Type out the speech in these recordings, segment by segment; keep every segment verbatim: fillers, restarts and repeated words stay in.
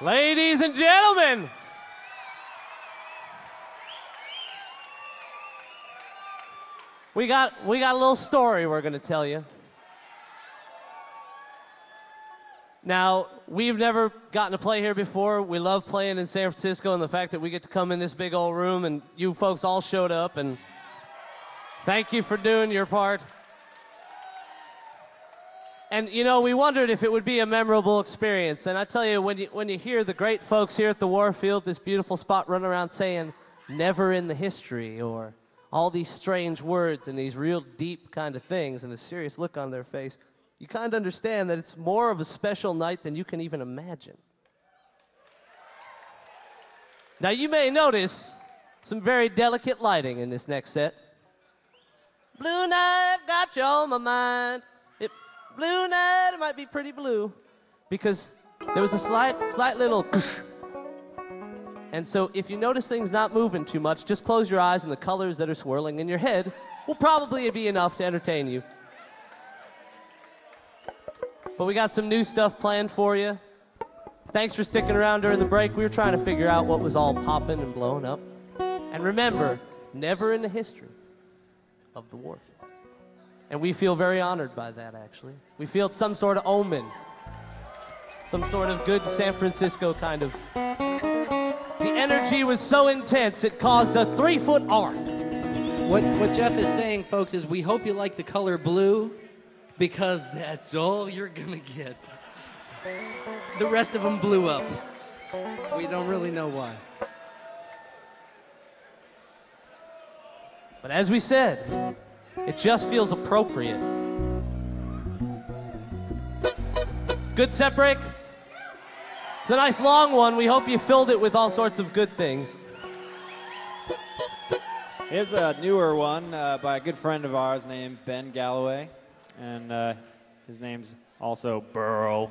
Ladies and gentlemen, we got we got a little story we're going to tell you. Now, we've never gotten to play here before. We love playing in San Francisco, and the fact that we get to come in this big old room and you folks all showed up, and thank you for doing your part. And, you know, we wondered if it would be a memorable experience. And I tell you, when you, when you hear the great folks here at the Warfield, this beautiful spot, run around saying, never in the history, or all these strange words and these real deep kind of things, and a serious look on their face, you kind of understand that it's more of a special night than you can even imagine. Now, you may notice some very delicate lighting in this next set. Blue night got you on my mind. It, blue night, it might be pretty blue, because there was a slight, slight little and so if you notice things not moving too much, just close your eyes and the colors that are swirling in your head will probably be enough to entertain you. But we got some new stuff planned for you. Thanks for sticking around during the break. We were trying to figure out what was all popping and blowing up. And remember, never in the history of the Warfield. And we feel very honored by that, actually. We feel it's some sort of omen. Some sort of good San Francisco kind of... The energy was so intense, it caused a three-foot arc. What, what Jeff is saying, folks, is we hope you like the color blue, because that's all you're gonna get. The rest of them blew up. We don't really know why. But as we said, it just feels appropriate. Good set break? It's a nice long one. We hope you filled it with all sorts of good things. Here's a newer one uh, by a good friend of ours named Ben Galloway. And uh, his name's also Burrow.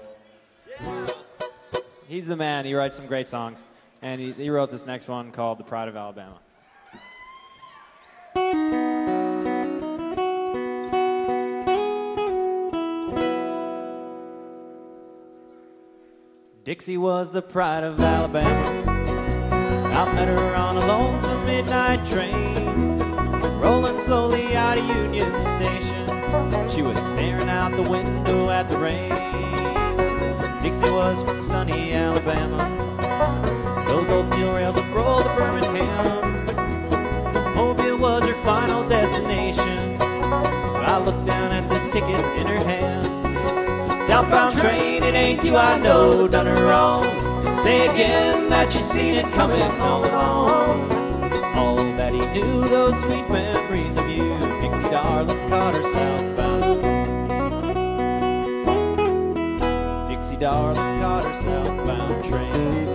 He's the man. He writes some great songs. And he, he wrote this next one called The Pride of Alabama. Dixie was the pride of Alabama. I met her on a lonesome midnight train, rolling slowly out of Union Station. She was staring out the window at the rain. Dixie was from sunny Alabama. Those old steel rails that rolled to Birmingham. Mobile was her final destination. I looked down at the ticket in her hand. Southbound train, it ain't you I know done her wrong. Say again that you seen it coming all along. All that he knew, those sweet memories of you. Dixie darling caught her southbound. Dixie darling caught her southbound train.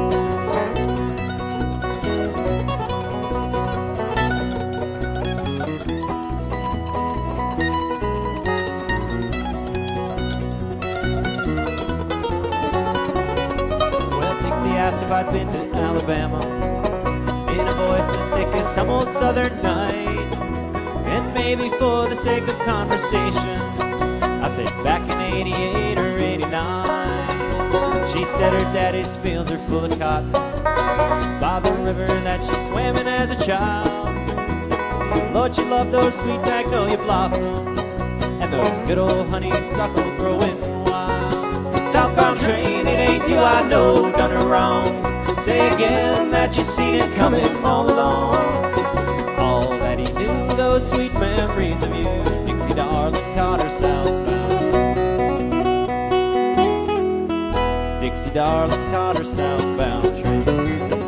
Asked if I'd been to Alabama in a voice as thick as some old southern night. And maybe for the sake of conversation, I said back in eighty-eight or eighty-nine. She said her daddy's fields are full of cotton by the river that she swam in as a child. Lord, she loved those sweet magnolia blossoms and those good old honeysuckle growing wild. Southbound train, it ain't you I know done her wrong. Say again that you seen it coming all along. All that he knew, those sweet memories of you. Dixie darling caught her southbound. Dixie darling caught her southbound train.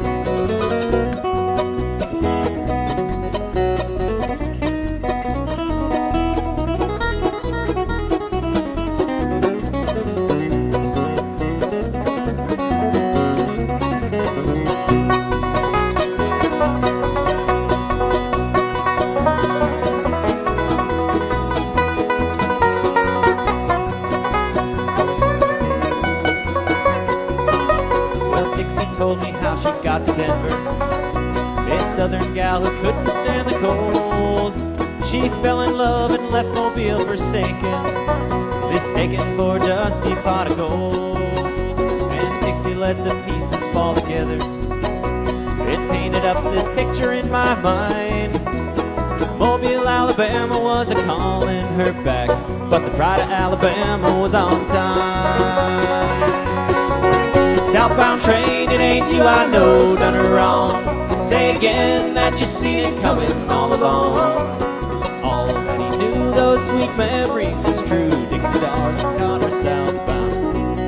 Told me how she got to Denver, this southern gal who couldn't stand the cold. She fell in love and left Mobile forsaken, mistaken for a dusty pot of gold. And Dixie let the pieces fall together. It painted up this picture in my mind. Mobile, Alabama was a calling her back, but the pride of Alabama was on time. Southbound train, it ain't you I know done her wrong. Say again that you seen it coming all along. Already knew those sweet memories, it's true. Dixie darling caught her southbound.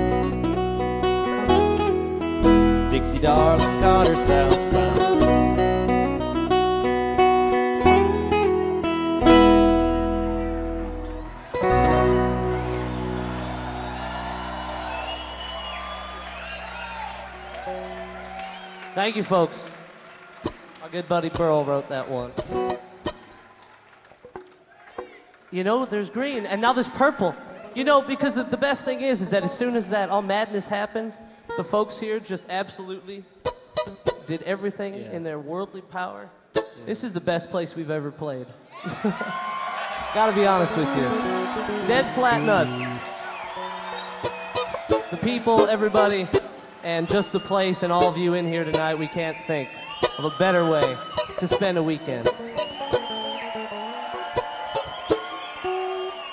Dixie darling caught her southbound. Thank you, folks. Our good buddy Burl wrote that one. You know, there's green, and now there's purple. You know, because the, the best thing is, is that as soon as that all madness happened, the folks here just absolutely did everything Yeah. in their worldly power. Yeah. This is the best place we've ever played. Gotta be honest with you. Dead flat nuts. The people, everybody, and just the place and all of you in here tonight, we can't think of a better way to spend a weekend.